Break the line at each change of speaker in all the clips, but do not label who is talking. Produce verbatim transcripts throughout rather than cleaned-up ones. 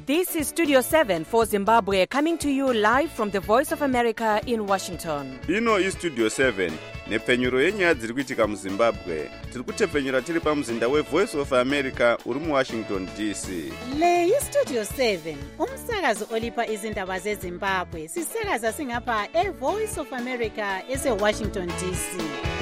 This is Studio seven for Zimbabwe, coming to you live from the Voice of America in Washington.
Ino iStudio seven, nepfenyuro yenyaya dziri kuitika muZimbabwe. Tiri kutepfenyura tiri pamuzinda weVoice of America uri muWashington D C.
Le iStudio seven, umsakazo olipa izindaba zeZimbabwe. Sisakaza singapha eVoice of America eseWashington D C.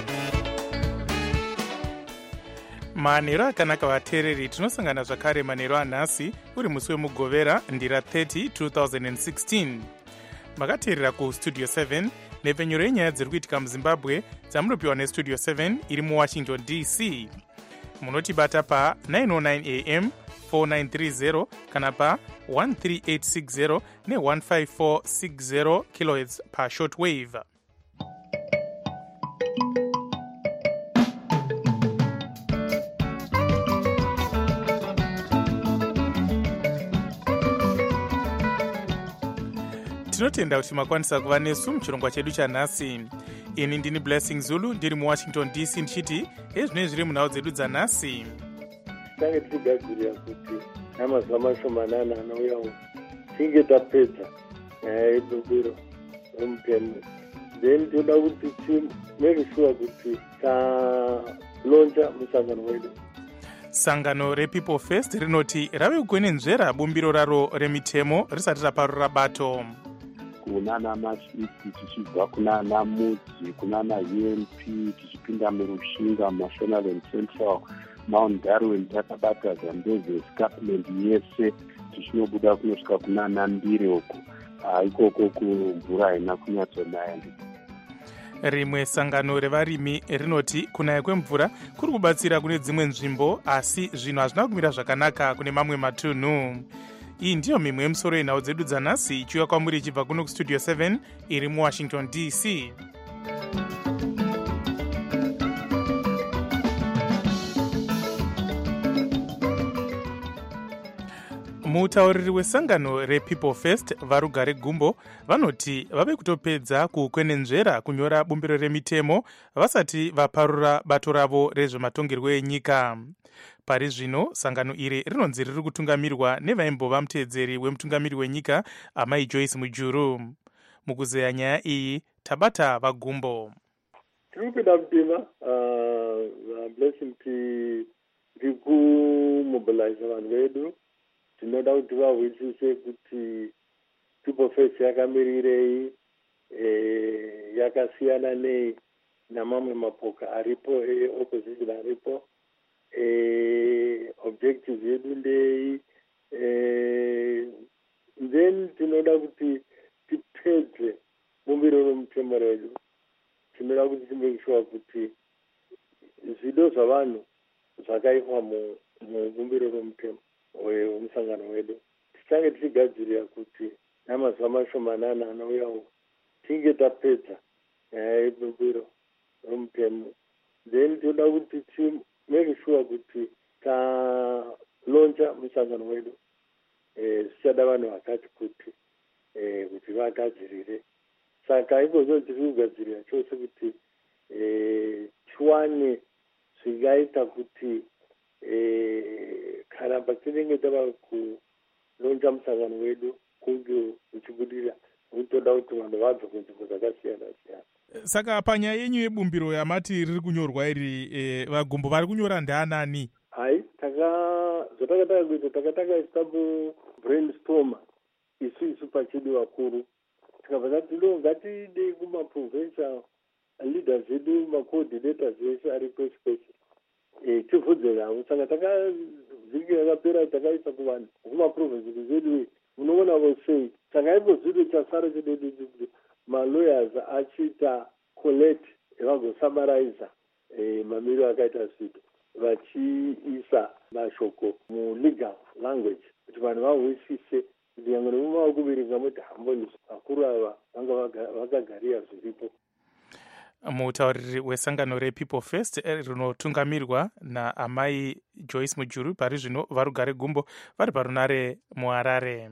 manheru akanaka vateereri, tinosangana zvakare manheru anhasi uri musi wemugovera ndira thirty twenty sixteen. makateerera kustudio seven nepfenyuro yenyaya dziri kuitika muzimbabwe dzamunopiwa nestudio seven iri muwashington D C. munotibata pa nine oh nine A M four nine three zero kana pa one three eight six zero ne one five four six zero kilohertz pa shortwave. tinotenda kuti makwanisa kuva nesu muchirongwa chedu chanhasi. ini ndini Blessing Zulu ndiri muwashington D C ndichiti ezvinenge zviri munhau dzedu dzanhasi.
tange tichigadzirira kuti namazuva mashomanana anouyawo tinge tapedza nyaya yebumbiro romutemo, then toda kuti timake sure kuti talonja musangano wedu.
sangano repeople first rinoti rave kugwenenzvera bumbiro raro remitemo risati raparura bato.
kunana masvisi tichibva kunana mudzi kunana U N P tichipinda murushinga national and central Mount Darwin takabata Zambezi escarpment yese tichinobuda kunosvika kunana mbiri uku ikoko kumvura haina kunyatsonaya.
rimwe sangano revarimi rinoti kunaya kwemvura kuri kubatsira kune dzimwe nzvimbo, asi zvinhu hazvina kumira zvakanaka kune mamwe matunhu. iyi ndiyo mimwe yemusoro yenhau dzedu dzanhasi ichiuya kwamuri ichibva kuno kustudio seven iri muwashington D C. mutauriri wesangano repeople first varugare gumbo vanoti vave kutopedza kukwenenzvera kunyora bumbiro remitemo vasati vaparura bato ravo rezvematongerwo enyika. pari zvino sangano iri rinonzi riri kutungamirwa nevaimbova muteedzeri wemutungamiri wenyika amai Joyce Mujuru. mukuzeya nyaya iyi tabata vagumbo.
tiri kuda kupima Blessing tiri kumobilize vanhu vedu, tinoda kuti vahwisise kuti people first yakamirirei, yakasiyana nei namamwe mapoka aripo eopposition aripo, objectives yedu ndei, then tinoda kuti tipedze bumbiro romutemo redu. tinoda kuti timake sure kuti zvido zvavanhu zvakaiswa mubumbiro romutemo wemusangano wedu tichange tichigadzirira kuti namazuva mashomanana anouyawo tinge tapedza nyaya yebumbiro romutemo, then toda kuti timake sure kuti talonja musangano wedu. zvichada vanhu vakati kuti kuti vagadzirire, saka izvozvo tiri kugadzirira chose kuti tiwane zvingaita kuti kana patinenge tava kulonja musangano wedu kunge uchibudirira, utoda kuti vanhu vabve kunzvimbo dzakasiyana siyana.
saka panyaya yenyu yebumbiro yamati riri kunyorwa iri, e, vagumbo vari kunyora ndeanani?
hai zvatakataka kuita takataka isitabu brainstorma isu isu pachedu vakuru, tikabva tati ndo ngatidei kumaprovincial leaders edu, macoordinators ese ari kwese kwese tivhudze navo. saka takavhiki yakapera takaisa kuvanhu kumaprovinsi zedu munoona vosei. saka ipo zvido chasara chededu kuti malawyers achiita collect vagosummariza mamiro akaita zvido vachiisa mashoko mulegal language kuti vanhu vahwisise kuti nyangwe nemumava kuverenga moti hamboni vakuru ava vanga vakagarira zviripo.
mutauriri wesangano repeople first rinotungamirwa naamai Joyce Mujuru pari zvino varugare gumbo vari parunare muharare.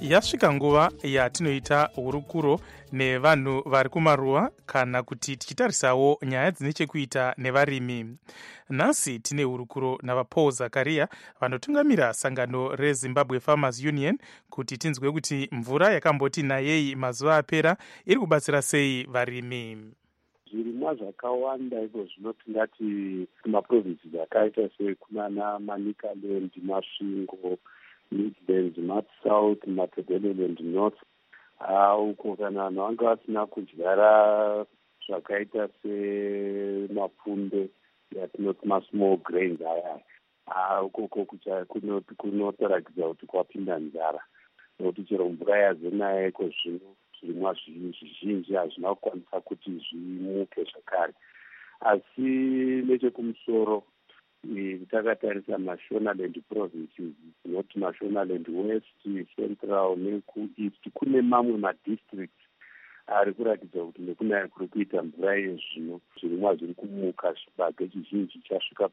Yasvika nguva yatinoita hurukuro nevanhu vari kumaruwa kana kuti tichitarisawo nyaya dzine chekuita nevarimi. Nhasi tine hurukuro navaPaul Zakaria vanotungamira sangano reZimbabwe Farmers Union kuti tinzwe kuti mvura yakamboti nayei mazuva apera iri kubatsira sei varimi.
Zvirimwa zvakawanda izvo zvinotingati kumaprovinsi akaita sekunana Manicaland, Masvingo, Midlands, North South, Matabeleland North, uko kana vanhu vanga vasina kudyara zvakaita semapfunde yatinoti masmall grains aya, ukoko kunotorakidza kuti kwapinda nzara, nokuti chero mvura yazonaya iko zvino zvirimwa zvizhinji hazvina kukwanisa kuti zvimuke zvakare. Asi nechekumusoro takatarisa mashonaland provinces dzinoti mashonaland west, central nekueast, kune mamwe madistricts ari kuratidza kuti nekunaya kuri kuita mvura yezvino zvirimwa zviri kumuka, chibage chizhinji chasvika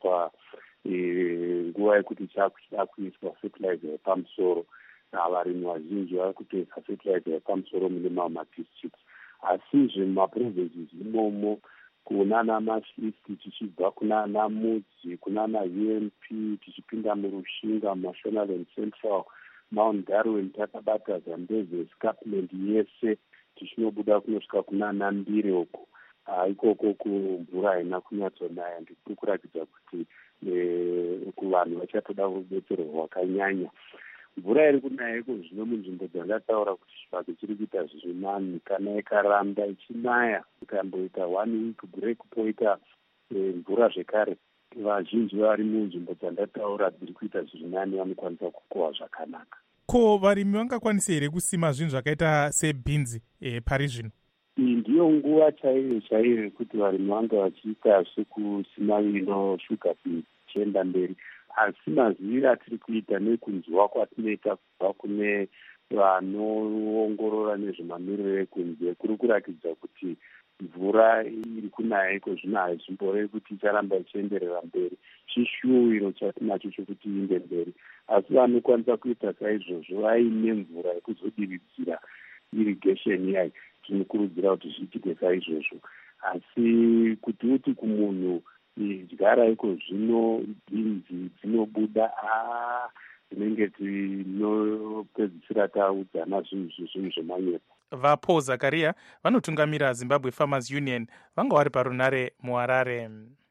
panguva yekuti chakuda kuiswa fertilizer yepamusoro. Varimi vazhinji vari kutoisa fertilizer yepamusoro mune mamwe madistricts. Asizve mumaprovinces imomo kunana Masviti tichibva kunana Mudzi, kunana U N P, tichipinda murushinga, Mashonaland Central, Mount Darwin, takabata Zambezi, Escarpment yese, tichinobuda kunosvika kunana Mbire uko. Ikoko kumvura haina kunyatsonaya, ndikuri kuratidza kuti kuvanhu vachatoda rubetsero rwakanyanya. Mvura iri kunaya iko zvino munzvimbo dzandataura kuti chibage chiri kuita zvirinani, kana ikaramba ichinaya ikamboita one week break poita mvura zvekare, vazhinji vari munzvimbo dzandataura dziri kuita zvirinani vanokwanisa kukohwa zvakanaka.
Ko varimi vangakwanisa here kusima zvinhu zvakaita sebhinzi e, pari zvino?
Iyi ndiyo nguva chaiyo chaiyo yekuti varimi vanga vachiita sekusima ino sugar beans chienda mberi. Asi maziviro atiri kuita nekunzwa kwatinoita kubva kune vanoongorora nezvemamiriro ekunze kuri kuratidza kuti mvura iri kunaya iko zvino hazvimborevi kuti icharamba ichienderera mberi. Chishuwiro chatinacho chokuti iende mberi, asi vanokwanisa kuita saizvozvo vaine mvura yekuzodiridzira irrigation yayi, tinokurudzira kuti zviitike saizvozvo. Asi kuti uti kumunhu dyara iko zvino bhinzi dzinobuda dzinenge dzinopedzisira taudzana zvinhu zvinhu zvemanyepo.
VaPaul Zakaria vanotungamira Zimbabwe Farmers Union vanga vari parunare muHarare.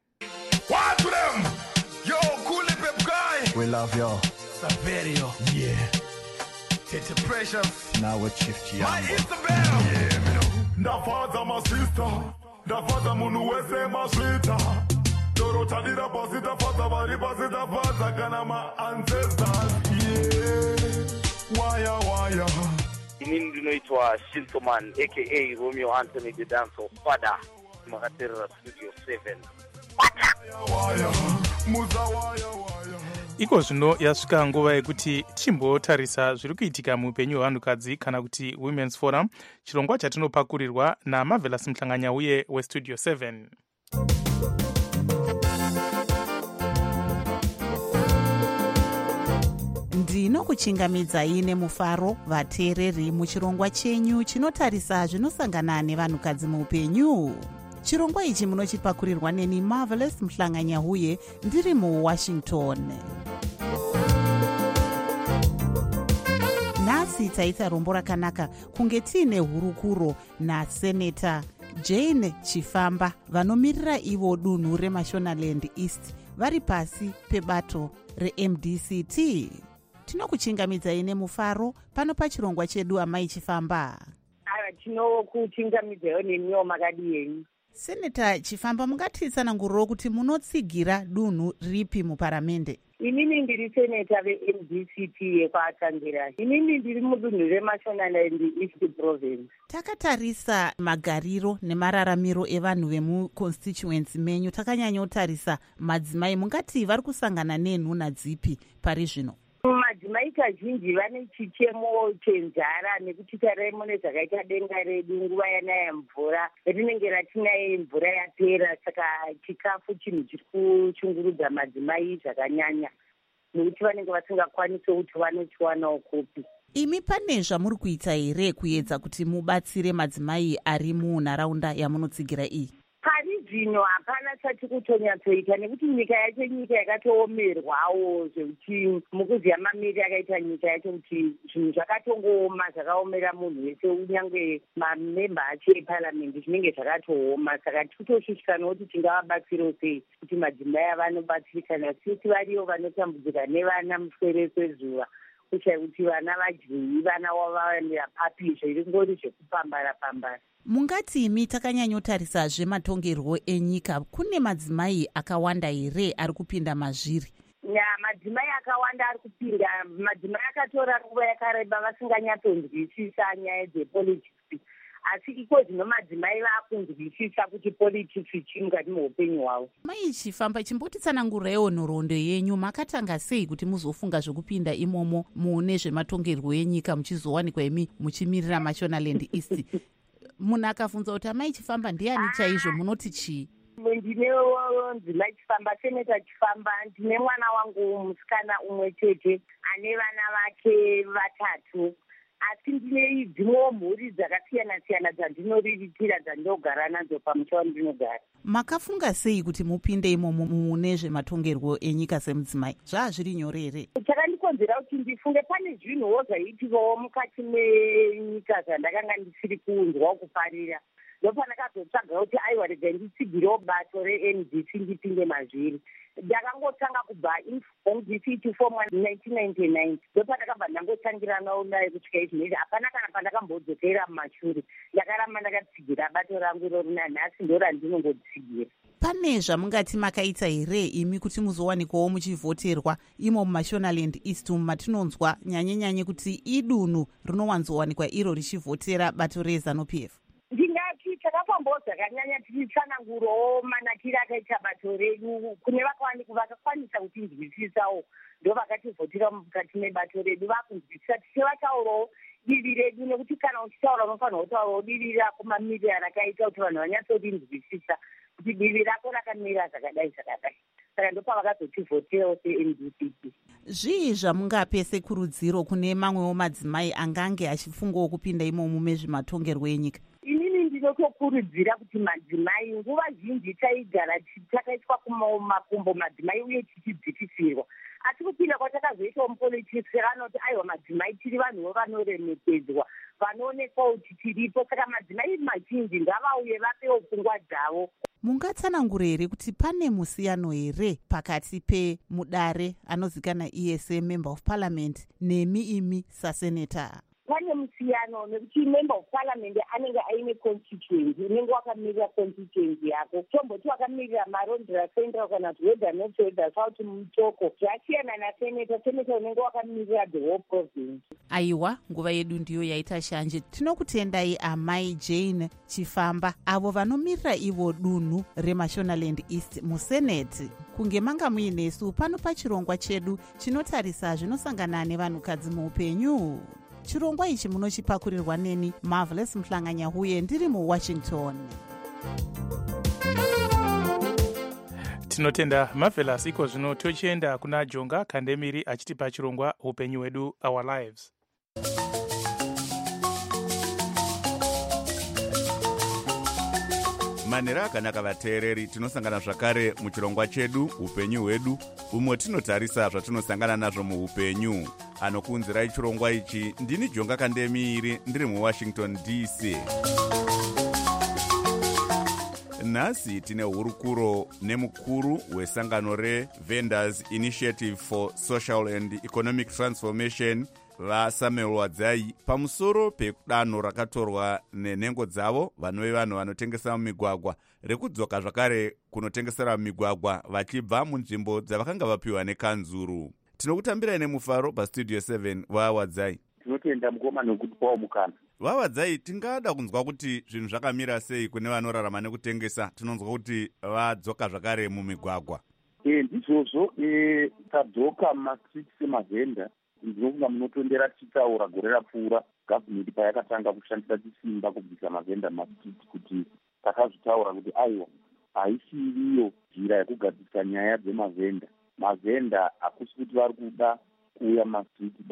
We love you. Saverio. Yeah. Tete Precious. Now we're Chief Chiambo. My Isabel. Yeah, me know. Ndafaza my sister. Ndafaza munu wese maswita. Dorotadira pasita faza bari pasita faza kana ma ancestors. Yeah. Waya waya.
Inini ndinoitwa Shintoman aka Romeo Anthony the Dancer Father. Makatera Studio seven. Waya.
Muza waya waya. Iko zvino yasvika nguva yekuti chimbotarisa zviri kuitika muupenyu hwevanhukadzi kana kuti Women's Forum, chirongwa chatinopakurirwa naMarvelous Mhlanganyauye weStudio seven.
Ndinokuchingamidzai nemufaro vateereri muchirongwa chenyu chinotarisa zvinosangana nevanhukadzi muupenyu. Chirongwa ichi munochipakurirwa neni Marvelous Mhlanganyauye ndiri muWashington. Nhasi taita rombo rakanaka kunge tiine hurukuro naSeneta Jane Chifamba vanomirira ivo dunhu reMashonaland East vari pasi pebato reM D C T. Tinokuchingamidzai nemufaro pano pachirongwa chedu amai Chifamba.
Tinokuchingamidzawo nemiwo makadi yenyu.
Seneta Chifamba, mungatitsananguriro kuti munotsigira dunhu ripi muparamende?
Inini ndiri seneta veM D C T yekwatangira. Inini ndiri mudunhu reMashonaland East Province.
Takatarisa magariro nemararamiro evanhu vemuconstituency menyu, takanyanyotarisa madzimai, mungati vari kusangana nenhuna dzipi pari zvino?
Madzimai kazhinji vane chichemo chenzara nekuti taremo nezvakaita denga redu nguva yanaya mvura rinenge ratinaye mvura yapera, saka chikafu chinhu chiri kuchungurudza madzimai zvakanyanya nekuti vanenge vasingakwanisi kuti vanochiwanawo kupi.
Imi pane zvamuri kuita here kuedza kuti mubatsire madzimai ari munharaunda yamunotsigira iyi?
Pari zvino hapana chati kutonyatsoita nekuti nyika yacho nyika yakatoomerwawo zvekuti mukuziya mamiri akaita nyika yacho kuti zvinhu zvakatongooma zvakaomera munhu wese unyange mamemba acho eparamende zvinenge zvakatooma. Saka tikutoshushikana kuti tingavabatsiro sei kuti madzimai avanobatsirikana sisi variyo vanotambudzika nevana muswere kwezuva kuchai kuti vana vadyei vana wavawanira papi zviri ngori zvekupambara pambara.
Mungati imi takanyanyotarisazve matongerwo enyika, kune madzimai akawanda here ari kupinda mazviri?
Ya, madzimai akawanda ari kupinda. Madzimai akatora nguva yakareba vasinganyatonzwisisa nyaya dzepolitics, asi iko zvino madzimai vakunzwisisa kuti politics chii mukati muupenyu hwavo. Mai
Chifamba, chimbotitsanangurireiwo nhoroondo yenyu. Makatanga sei kuti muzofunga zvekupinda imomo mune zvematongerwo enyika muchizowanikwa imi muchimirira Mashonaland East? Munhu akabvunza kuti Mai Chifamba ndiani chaizvo, munoti chii?
Ndinonzi Mai Chifamba, Seneta Chifamba. Ndine mwana wangu musikana umwe chete ane vana vake vatatu, asi ndine dzimwewo mhuri dzakasiyana siyana dzandinoriritira dzandinogara nadzo pamusha wandinogara.
Makafunga sei kuti mupinde imomo mune zvematongerwo enyika semudzimai? Zvaa zviri nyore here?
Chakandikonzera kuti ndifunge pane zvinhuwo zvaitikawo mukati menyika zvandakanga ndisiri kuunzwa kufarira. Ndopandakazotsvaga kuti aiwa regai nditsigirewo bato re-N D C ndipinde mazviri. Ndakangotanga kubva N D C ichifomwa nineteen ninety-nine. Ndopandakabva ndangotangira nawo naye kusvika izvinezvi hapana kana pandakambodzokera mumashure. Ndakaramba ndakatsigira bato rangu iroro nanhasi ndo randinongotsigira.
Pane zvamungati makaita here imi kuti muzowanikwawo muchivhoterwa imo muMashonaland East matinonzwa nyanye-nyanye kuti idunhu rinowanzowanikwa iro richivhotera bato reZANU-P F?
Ndingati takapamboza zvakanyanya tichitsanangurawo manakiro akaita bato redu kune vakakwanisa kutinzwisisawo, ndo vakativhotera mukati mebato redu vakunzwisisa tichivataurawo divi redu, nekuti kana uchitaura unofanira kutaurawo divi rako mamiriro rakaita kuti vanhu vanyatsorinzwisisa kuti divi rako rakamira zvakadai zvakadai. Saka ndo pavakazotivhoterawo se-N D C P.
Zvii zvamungape sekurudziro kune mamwewo madzimai angange achifungawo kupinda imomo mezvematongerwo enyika?
Inini ndinotokurudzira kuti madzimai, nguva zhinji taigara takaiswa kumakumbo madzimai uye tichidzikisirwa, asi kupinda kwatakazoitawo mupolitics vanoti aiwa madzimai tiri vanhuwo vanoremekedzwa, vanoonekwa kuti tiripo. Saka madzimai mazhinji ngavauye vapewo pfungwa dzavo.
Mungatsanangura here kuti pane musiyano here pakati pemudare anozikana iye seMember of Parliament nemi imi saseneta?
Pane musiyano nekuti Member of Parliament anenge aine constituency, unenge wakamirira constituency yako. Tomboti wakamirira Marondera Central kana kuti Weda North, Weda South, Mutoko. Zvasiyana naseneta. Seneta unenge wakamirira the whole province.
Aiwa, nguva yedu ndiyo yaita shanje. Tinokutendai Amai Jane Chifamba, avo vanomirira ivo dunhu reMashonaland East museneti. Kunge manga muinesu pano pachirongwa chedu chinotarisa zvinosangana nevanhukadzi muupenyu. Chirongwa ichi munochipakurirwa neni Marvelous Mhlanganyahuye ndiri muWashington.
Tinotenda Marvelous. Iko zvino tochienda kuna Jonga Kandemiri achitipa chirongwa upenyu wedu, Our Lives.
Manhero akanaka vateereri, tinosangana zvakare muchirongwa chedu upenyu hwedu, umwe tinotarisa zvatinosangana nazvo muupenyu. Anokuunzirai chirongwa ichi ndini Jonga Kandemiri ndiri muWashington D C. Nhasi tine hurukuro nemukuru wesangano reVendors Initiative for Social and Economic Transformation vaSamuel Wadzai pamusoro pedanho rakatorwa nenhengo dzavo vanove vanhu vanotengesa mumigwagwa rekudzoka zvakare kunotengesera mumigwagwa vachibva munzvimbo dzavakanga vapiwa nekanzuru. Tinokutambirai nemufaro pastudio seven vaWadzai.
Tinotenda mukoma nokutipawo mukana.
VaWadzai, tingada kunzwa kuti zvinhu zvakamira sei kune vanorarama nekutengesa. Tinonzwa kuti vadzoka zvakare mumigwagwa.
Eh, ndizvozvo eh tadzoka mumastreet semavhenda. Ndinofunga munotondera tichitaura gore rapfuura gavhumenti payakatanga kushandisa chisimba kubvisa mavhenda mastreet kuti takazvitaura kuti aiwa haisiriyo njira yekugadzirisa nyaya dzemavhenda. Mavhenda hakusi kuti vari kuda kuuya mastreet ba,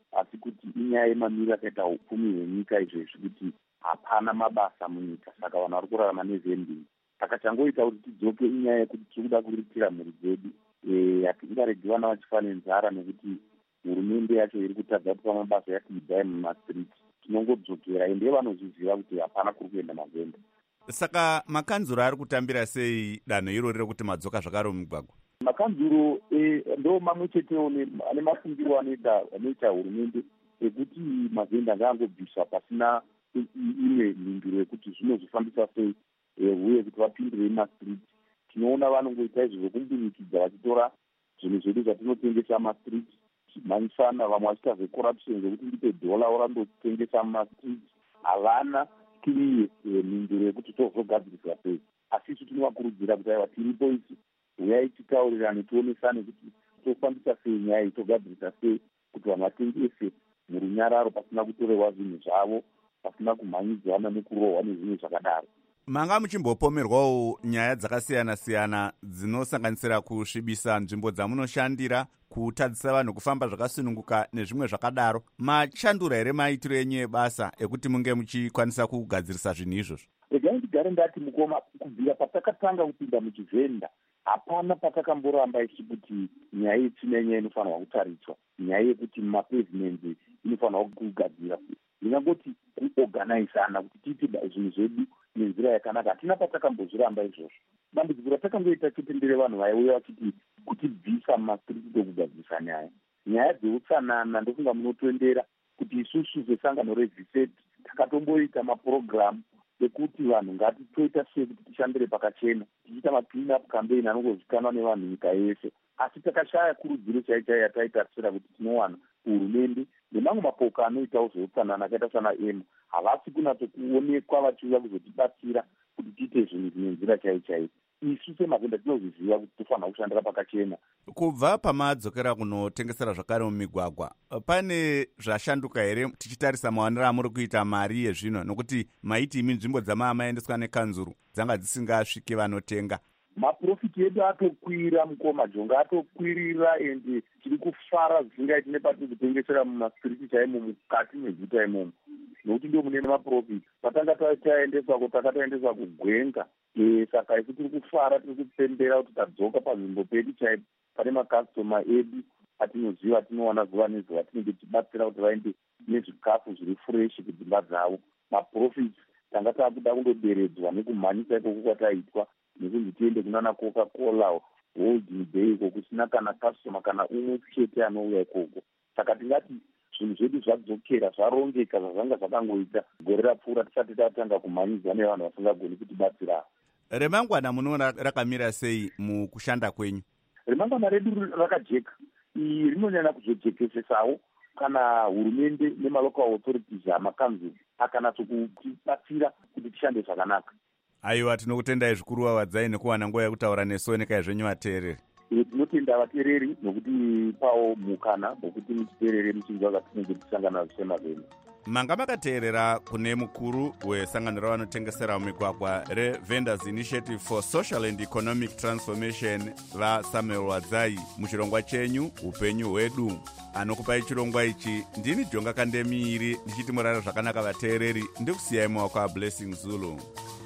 asi kuti inyaya yemamiriro akaita upfumi hwenyika izvezvi kuti hapana mabasa munyika, saka vanhu vari kurarama nezvending. Saka changoita kuti tidzoke inyaya yekuti tiri kuda kuriritira mhuri dzedu. Hatingaregi vana vachifa nenzara nekuti hurumende yacho iri kutadza kupa mabasa yakuidhai mumastriti. Tinongodzokera ende vanozviziva kuti hapana kuri kuenda magenda.
Saka makanzuro ari kutambira sei danho irori rekuti madzoka zvakare mumigwagwa?
Makanzuro ndo mamwe chetewo ane mafungiro anoita hurumende ekuti magenda ngaangobviswa pasina imwe mhinduro yekuti zvinozofambisa sei uye kuti vapindire mastriti. Tinoona vanongoita izvo zvokumbunikidza vachitora zvinhu zvedu zvatinotengesa mastriti manyisana, vamwe vachiita zvecorruption zvokuti ndipe dhola orandotengesa mastriti. Havana kiriye mhinduro yekuti tozogadzirisa sei. Asi isu tinovakurudzira kuti aiwa tiripo isi, uyai titaurirane tionesane kuti tofambisa sei nyaya iyi, togadzirisa sei kuti vanhu vatengese murunyararo pasina kutorerwa zvinhu zvavo, pasina kumhanyidzana nekurohwa nezvinhu zvakadaro.
Manga muchimbopomerwawo nyaya dzakasiyana-siyana dzinosanganisira kusvibisa nzvimbo dzamunoshandira, kutadzisa vanhu kufamba zvakasununguka nezvimwe zvakadaro. Machandura here maitiro enyu ebasa ekuti munge muchikwanisa kugadzirisa zvinhu izvozvo?
Regai ndigare ndati mukoma, kubvira patakatanga kupinda muchivhenda hapana patakamboramba ichi kuti nyaya yetsvina nyaya inofanirwa kutariswa, nyaya yekuti mapavementi inofanirwa kugadzira. Ndingangoti kuorganizana kuti tiite zvinhu zvedu nenzira yakanaka. Hatina patakambozviramba izvozvo. Dambudziko ratakangoita chitendere vanhu vaiuya vachiti kutibvisa mumastriti okugadzirisa nyaya nyaya dzeutsanana. Ndofunga munotoendera kuti isusu sesangano reviseti takatomboita mapurogiramu ekuti vanhu ngatitoita sei kuti tishandire pakachena, tichiita maclean up campaign anongozikanwa nevanhu nyika yese. Asi takashaya kurudziro chaichai yataitarisira kuti tinowana hurumende nemamwe mapoka anoitawo zveutsanana akaita sana emu havasi kunatsokuonekwa vachiuya kuzotibatsira kuti tiite zvinhu zvine nzira chaichai. Isu semagenda tinozviziva kuti tofanira kushandira pakachena.
Kubva pamadzokera kunotengesera zvakare mumigwagwa, pane zvashanduka here tichitarisa mawaniro amuri kuita mari yezvino, nokuti maiti imi nzvimbo dzamaa maendeswa nekanzuru dzanga dzisingasviki vanotenga?
Maprofiti edu atokwira mukoma, jonga atokwirira, ende tiri kufara zvisingaiti nepatiri kutengesera mumastriti chaimo mukati meguta imomo, nokuti ndio mune maprofiti. Patanga taendeswa ko takataendeswa kugwenga. E, saka isu tiri kufara, tiri kupembera kuti tadzoka panzvimbo pedu chaipo pane makastoma edu atinoziva, tinowana zuva nezuva, tinenge tichibatsira kuti vaende nezvikafu zviri fureshi kudzimba dzavo. Maprofiti tanga takuda kundoderedzwa nekumhanyisa ikoko kwataitwa nekunzi tiende kunana Coca-Cola holding day iko kusina kana customer kana umwe chete anouya ikoko. Saka tingati zvinhu zvedu zvadzokera, zvarongeka zvazvanga zvakangoita gore rapfuura tisati tatanga kumhanyidzwa nevanhu vasingagoni kutibatsira.
Remangwana munoona rakamira sei mukushanda kwenyu?
Remangwana redu rakajeka. Iri rinonyanya kuzojekesesawo kana hurumende nemalocal authorities amakanzuru akanatsokubatsira kuti tishande zvakanaka.
Aiwa, tinokutendai zvikuru wawadzai nekuwana nguva yekutaura nesu nekai zvenyu vateereri.
Tinotenda vateereri nokuti pawo mukana nokuti muchiteerere muchinzwa zvatinenge tichisangana nazvo semavheni.
Manga makateerera kune mukuru wesangano ravanotengesera mumigwagwa reVendors Initiative for Social and Economic Transformation vaSamuel Wadzai muchirongwa chenyu upenyu hwedu. Anokupai chirongwa ichi ndini Jonga Kandemiiri, ndichiti murare zvakanaka vateereri, ndikusiyai mumaoko aBlessing Zulu.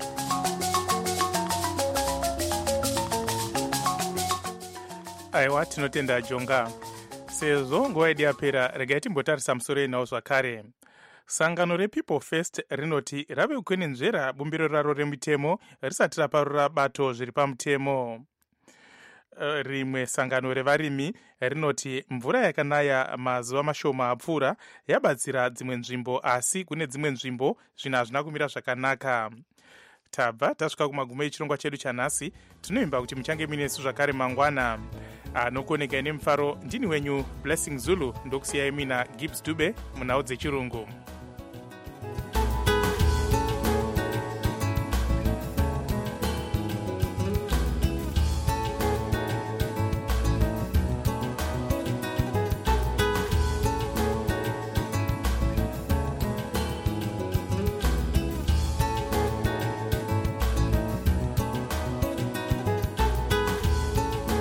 Aiwa, tinotenda Jonga. Sezvo nguva yedu yapera, regai timbotarisa musoro inawo zvakare. Sangano rePeople First rinoti rave kukwenenzvera bumbiro raro remitemo risati raparura bato zviri pamutemo. Rimwe sangano revarimi rinoti mvura yakanaya mazuva mashoma apfuura yabatsira dzimwe nzvimbo, asi kune dzimwe nzvimbo zvinhu hazvina kumira zvakanaka. Tabva tasvika kumagumo echirongwa chedu chanhasi. Tinoimba kuti muchange minesu zvakare mangwana. Anokuonekai nemufaro ndini wenyu Blessing Zulu, ndokusiyai mina Gibbs Dube munhau dzechirungu.